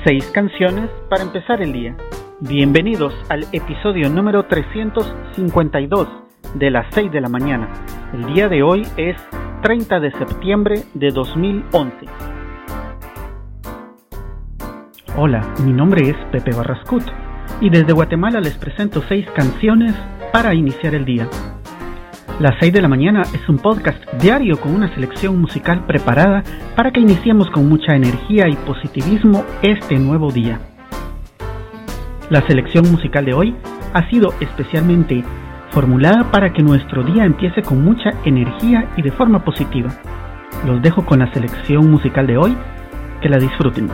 6 canciones para empezar el día. Bienvenidos al episodio número 352 de las 6 de la mañana. El día de hoy es 30 de septiembre de 2011. Hola, mi nombre es Pepe Barrascut y desde Guatemala les presento 6 canciones para iniciar el día. Las 6 de la mañana es un podcast diario con una selección musical preparada para que iniciemos con mucha energía y positivismo este nuevo día. La selección musical de hoy ha sido especialmente formulada para que nuestro día empiece con mucha energía y de forma positiva. Los dejo con la selección musical de hoy, que la disfruten.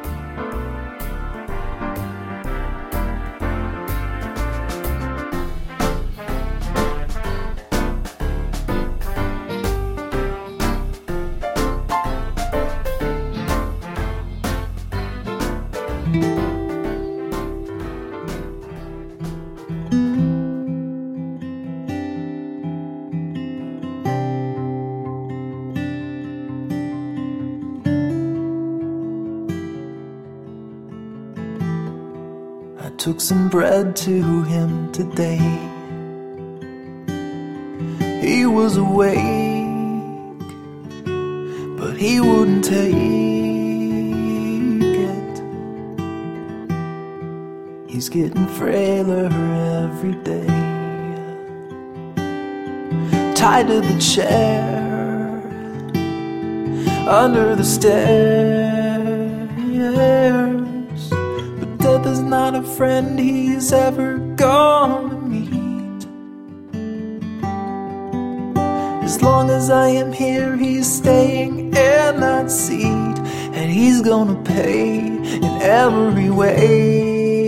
Took some bread to him today. He was awake, but he wouldn't take it. He's getting frailer every day. Tied to the chair under the stairs. Death is not a friend he's ever gonna meet. As long as I am here, he's staying in that seat, and he's gonna pay in every way.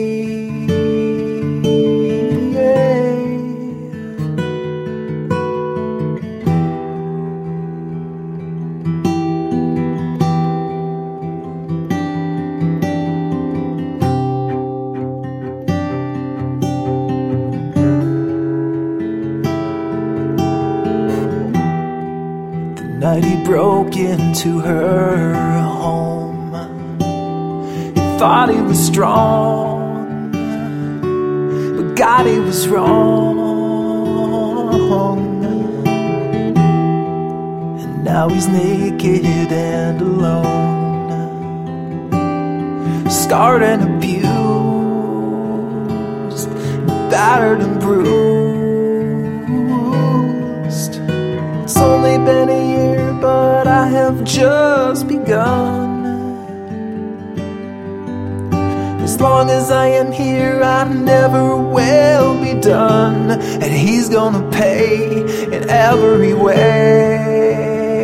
Night he broke into her home. He thought he was strong, but God, he was wrong. And now he's naked and alone, scarred and abused, battered and bruised. It's only been a year, but I have just begun. As long as I am here, I never will be done. And he's gonna pay in every way.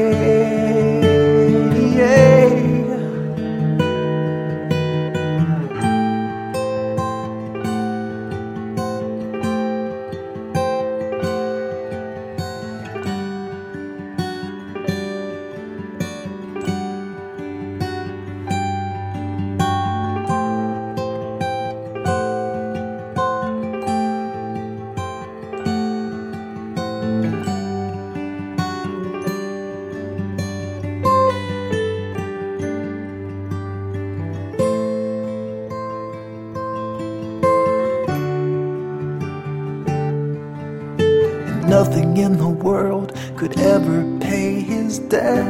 Nothing in the world could ever pay his debt,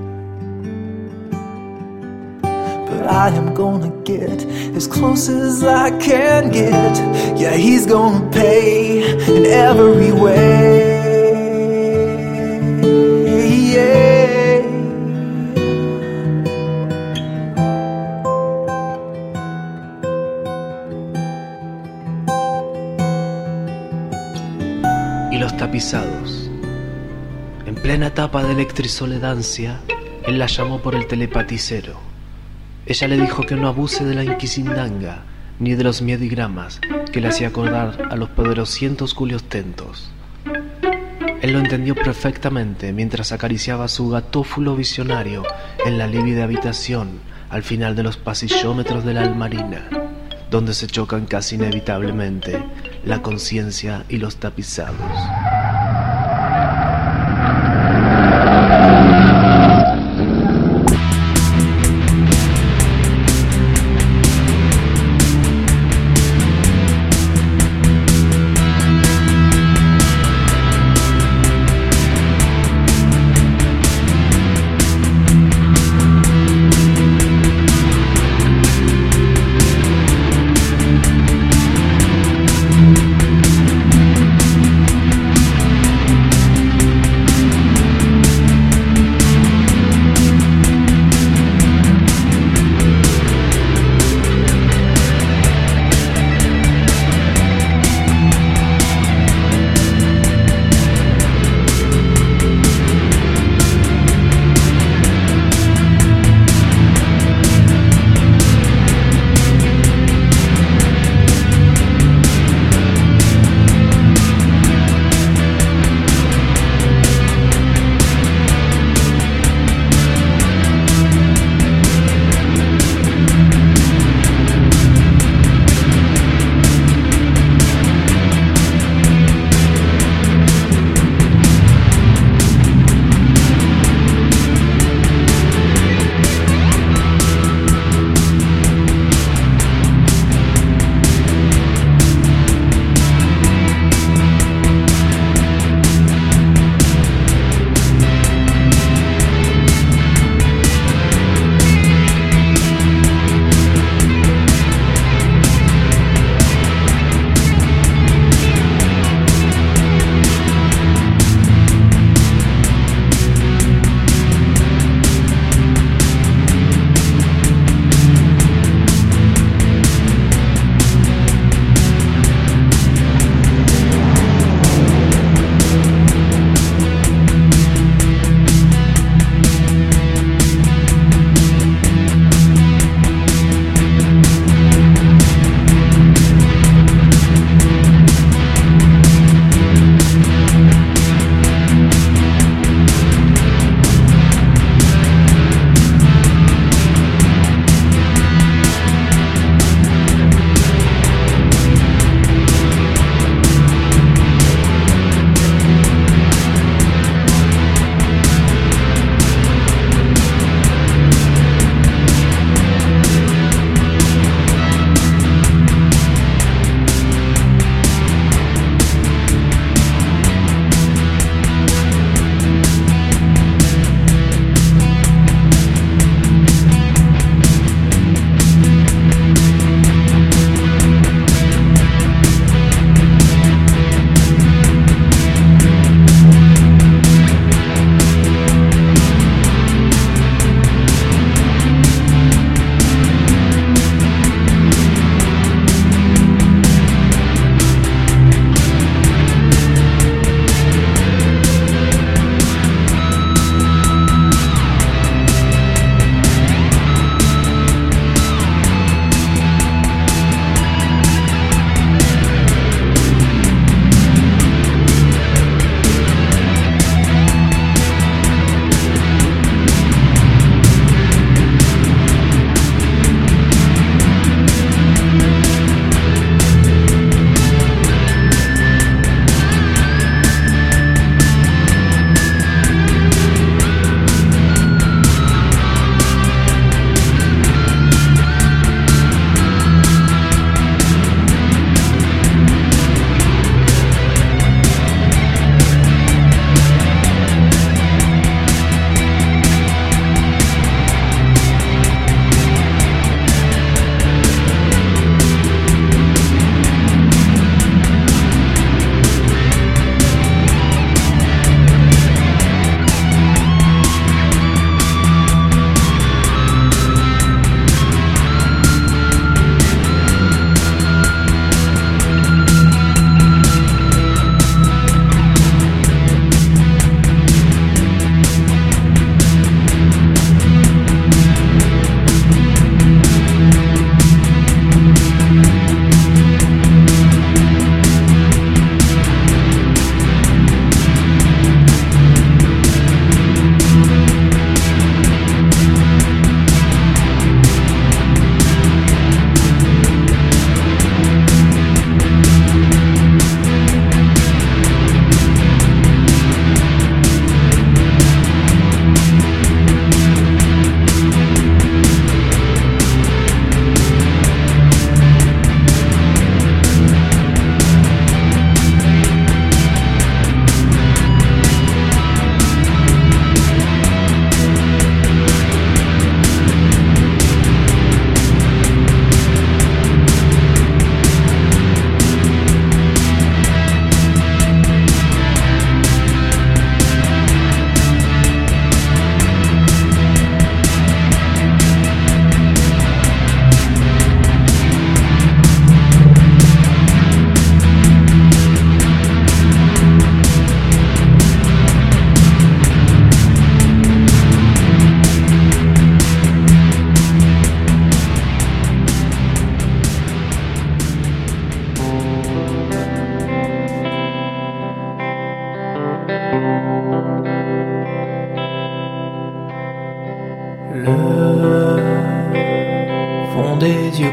but I am gonna get as close as I can get. Yeah, he's gonna pay in every way. Yeah. Y los tapizados. En plena etapa de electrisoledancia, él la llamó por el telepaticero. Ella le dijo que no abuse de la inquisindanga ni de los miedigramas que le hacía acordar a los poderosientos culiostentos. Él lo entendió perfectamente mientras acariciaba su gatófulo visionario en la lívida habitación al final de los pasillómetros de la almarina, donde se chocan casi inevitablemente la conciencia y los tapizados.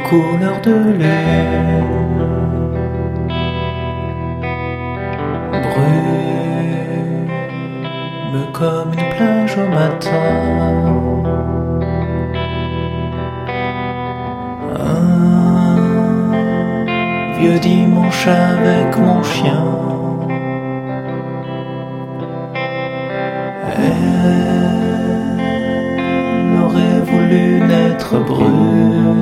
couleur de lune brûle comme une plage au matin. Un vieux dimanche avec mon chien. Elle aurait voulu naître brune.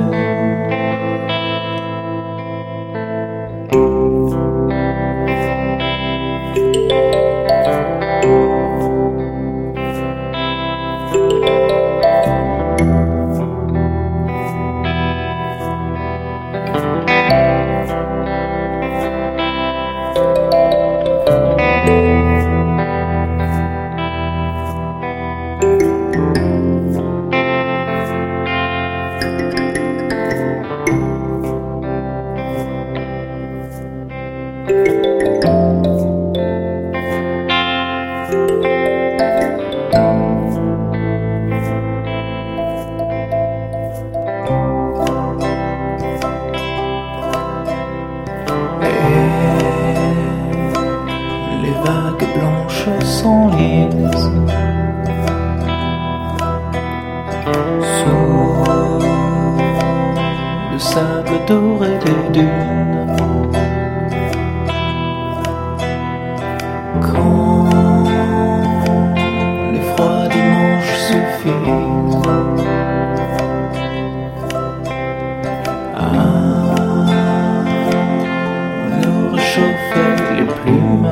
Les vagues blanches s'enlisent sous le sable doré des dunes. Quand les froids dimanches suffisent à nous réchauffer les plumes.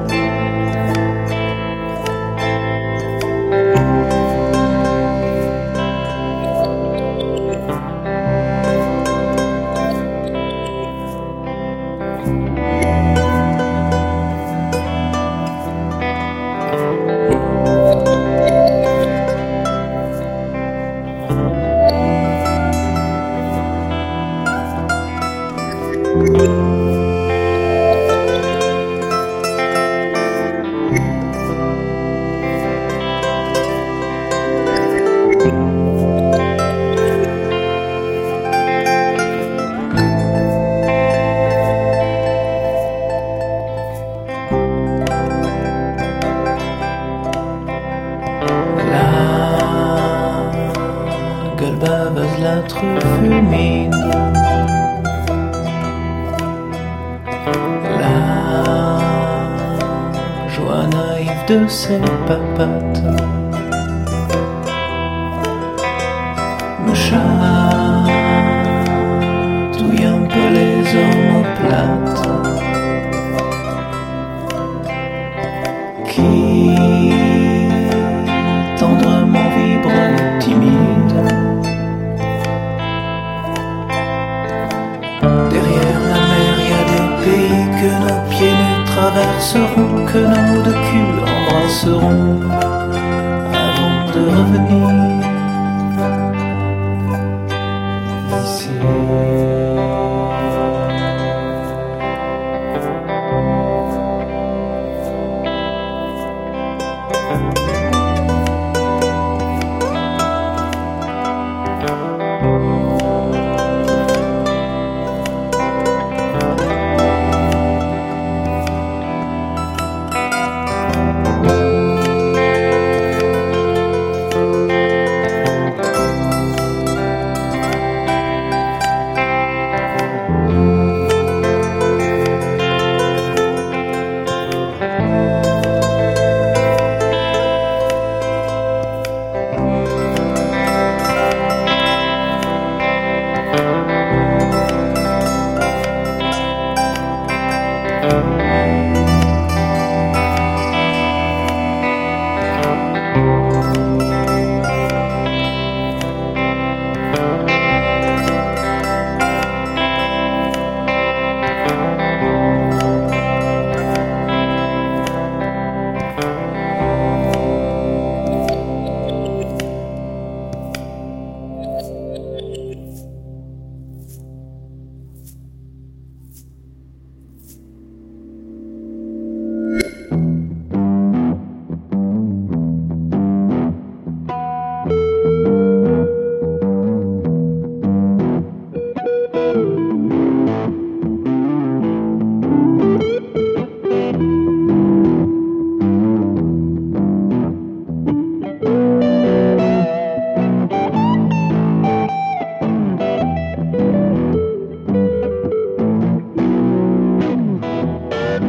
La gueule baveuse, la truffe humide, la joie naïve de ses papates me chatouille un peu les omoplates qui tendrement vibrent timide. Derrière la mer, y a des pays que nos pieds ne traverseront, que nos deux culs embrasseront avant de revenir ici.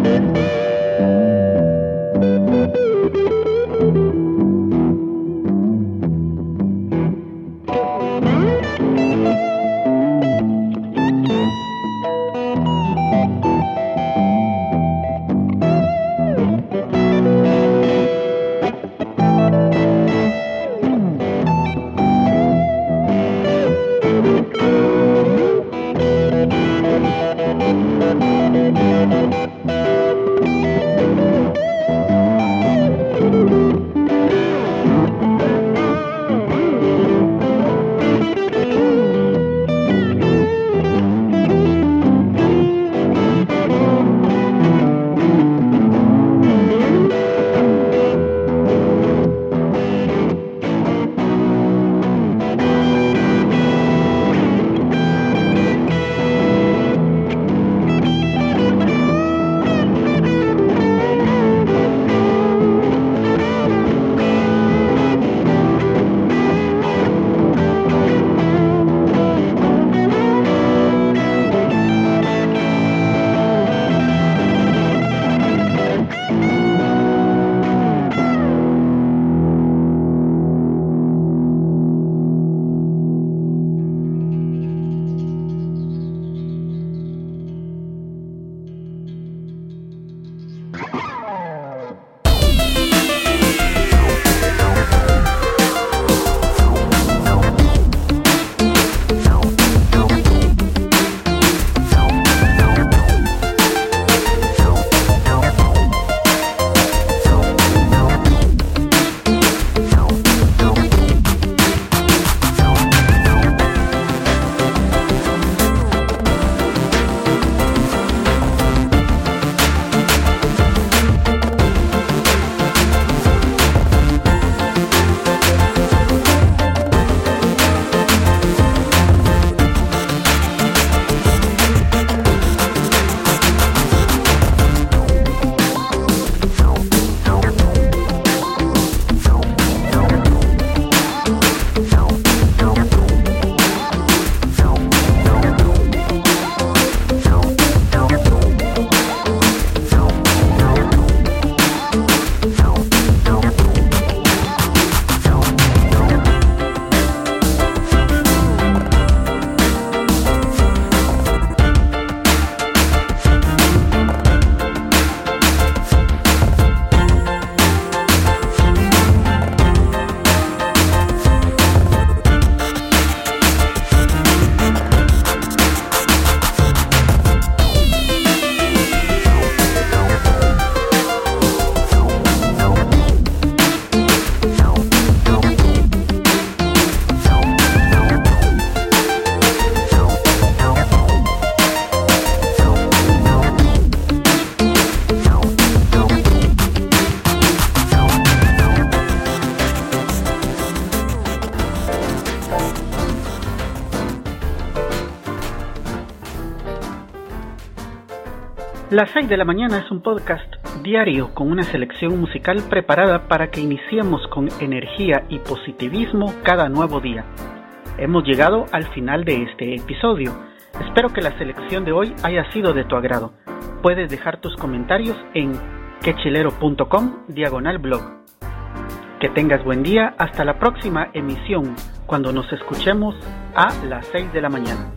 Las 6 de la mañana es un podcast diario con una selección musical preparada para que iniciemos con energía y positivismo cada nuevo día. Hemos llegado al final de este episodio. Espero que la selección de hoy haya sido de tu agrado. Puedes dejar tus comentarios en quechilero.com/blog. Que tengas buen día, hasta la próxima emisión, cuando nos escuchemos a las 6 de la mañana.